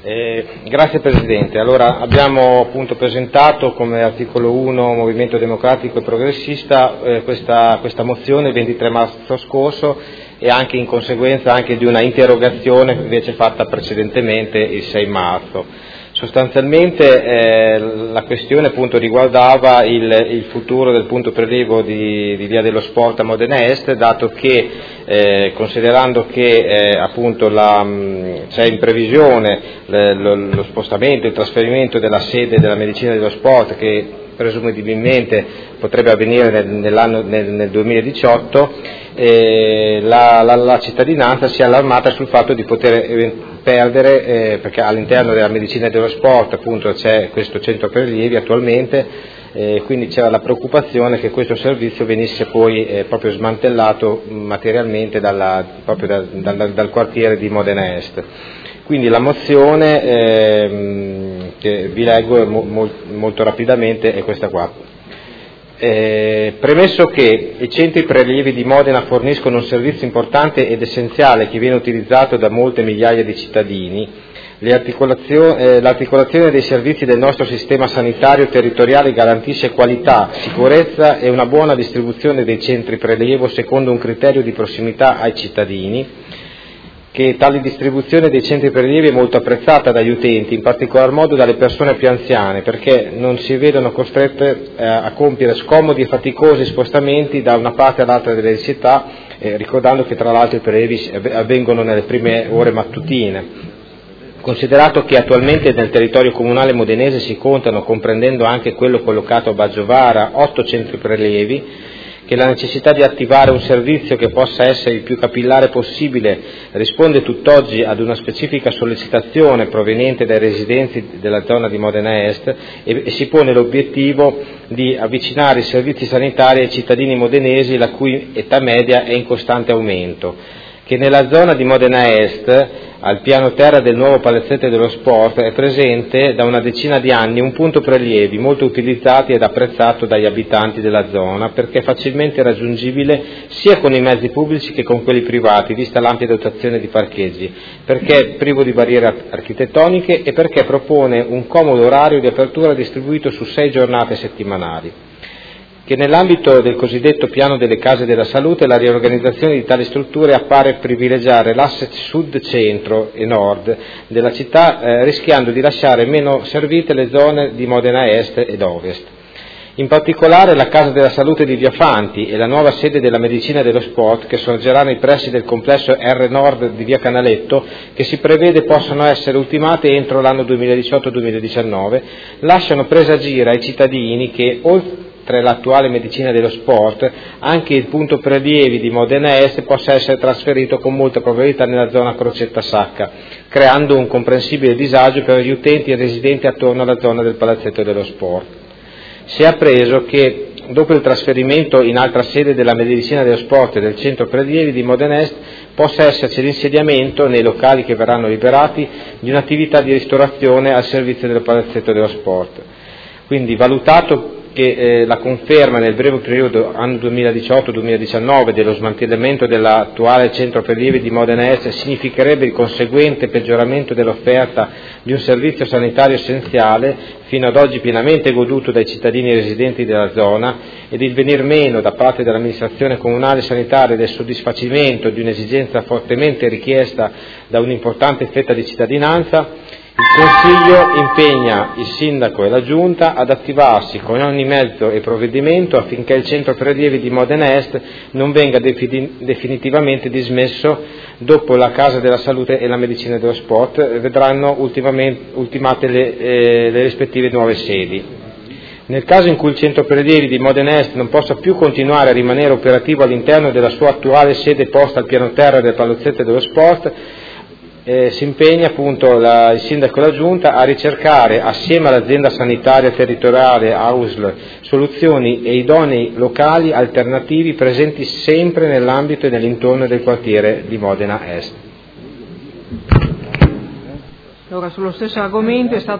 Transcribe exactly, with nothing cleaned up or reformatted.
Eh, grazie Presidente. Allora, abbiamo appunto presentato come articolo uno Movimento Democratico e Progressista eh, questa, questa mozione il ventitré marzo scorso e anche in conseguenza anche di una interrogazione invece fatta precedentemente il sei marzo. Sostanzialmente eh, la questione appunto riguardava il, il futuro del punto prelievo di, di Via dello Sport a Modena Est, dato che eh, considerando che eh, appunto la, mh, c'è in previsione le, lo, lo spostamento, il trasferimento della sede della medicina dello sport che presumibilmente potrebbe avvenire nel, nell'anno, nel, nel duemiladiciotto, eh, la, la, la cittadinanza si è allarmata sul fatto di poter perdere, eh, perché all'interno della medicina dello sport appunto c'è questo centro prelievi attualmente, eh, quindi c'era la preoccupazione che questo servizio venisse poi eh, proprio smantellato materialmente dalla, proprio da, dal, dal quartiere di Modena Est. Quindi la mozione ehm, che vi leggo mo, mo, molto rapidamente è questa qua. Eh, premesso che i centri prelievi di Modena forniscono un servizio importante ed essenziale che viene utilizzato da molte migliaia di cittadini, le articolazio- eh, l'articolazione dei servizi del nostro sistema sanitario territoriale garantisce qualità, sicurezza e una buona distribuzione dei centri prelievo secondo un criterio di prossimità ai cittadini, che tale distribuzione dei centri prelievi è molto apprezzata dagli utenti, in particolar modo dalle persone più anziane, perché non si vedono costrette eh, a compiere scomodi e faticosi spostamenti da una parte all'altra delle città, eh, ricordando che tra l'altro i prelievi avvengono nelle prime ore mattutine. Considerato che attualmente nel territorio comunale modenese si contano, comprendendo anche quello collocato a Baggiovara, otto centri prelievi, che la necessità di attivare un servizio che possa essere il più capillare possibile risponde tutt'oggi ad una specifica sollecitazione proveniente dai residenti della zona di Modena Est e, e si pone l'obiettivo di avvicinare i servizi sanitari ai cittadini modenesi la cui età media è in costante aumento, che nella zona di Modena Est, al piano terra del nuovo palazzetto dello sport, è presente da una decina di anni un punto prelievi molto utilizzato ed apprezzato dagli abitanti della zona perché è facilmente raggiungibile sia con i mezzi pubblici che con quelli privati, vista l'ampia dotazione di parcheggi, perché è privo di barriere architettoniche e perché propone un comodo orario di apertura distribuito su sei giornate settimanali. Che nell'ambito del cosiddetto piano delle case della salute la riorganizzazione di tali strutture appare privilegiare l'asset sud, centro e nord della città, eh, rischiando di lasciare meno servite le zone di Modena Est ed Ovest. In particolare la Casa della Salute di Via Fanti e la nuova sede della Medicina dello Sport, che sorgerà nei pressi del complesso R Nord di Via Canaletto, che si prevede possano essere ultimate entro l'anno duemiladiciotto duemiladiciannove, lasciano presagire ai cittadini che, oltre tra l'attuale medicina dello sport, anche il punto prelievi di Modena Est possa essere trasferito con molta probabilità nella zona Crocetta Sacca, creando un comprensibile disagio per gli utenti e residenti attorno alla zona del palazzetto dello sport. Si è appreso che dopo il trasferimento in altra sede della medicina dello sport e del centro prelievi di Modena Est possa esserci l'insediamento nei locali che verranno liberati di un'attività di ristorazione al servizio del palazzetto dello sport. Quindi, valutato che eh, la conferma nel breve periodo anno duemiladiciotto duemiladiciannove dello smantellamento dell'attuale centro prelievi di Modena Est significherebbe il conseguente peggioramento dell'offerta di un servizio sanitario essenziale fino ad oggi pienamente goduto dai cittadini residenti della zona ed il venir meno da parte dell'amministrazione comunale sanitaria del soddisfacimento di un'esigenza fortemente richiesta da un'importante fetta di cittadinanza, il Consiglio impegna il Sindaco e la Giunta ad attivarsi con ogni mezzo e provvedimento affinché il centro prelievi di Modena Est non venga definitivamente dismesso dopo la Casa della Salute e la Medicina dello Sport vedranno ultimate le, eh, le rispettive nuove sedi. Nel caso in cui il centro prelievi di Modena Est non possa più continuare a rimanere operativo all'interno della sua attuale sede posta al piano terra del palazzetto dello sport, Eh, si impegna appunto la, il Sindaco e la Giunta a ricercare assieme all'azienda sanitaria territoriale A U S L soluzioni e idonei locali alternativi presenti sempre nell'ambito e nell'intorno del quartiere di Modena Est. Allora, sullo stesso argomento è stato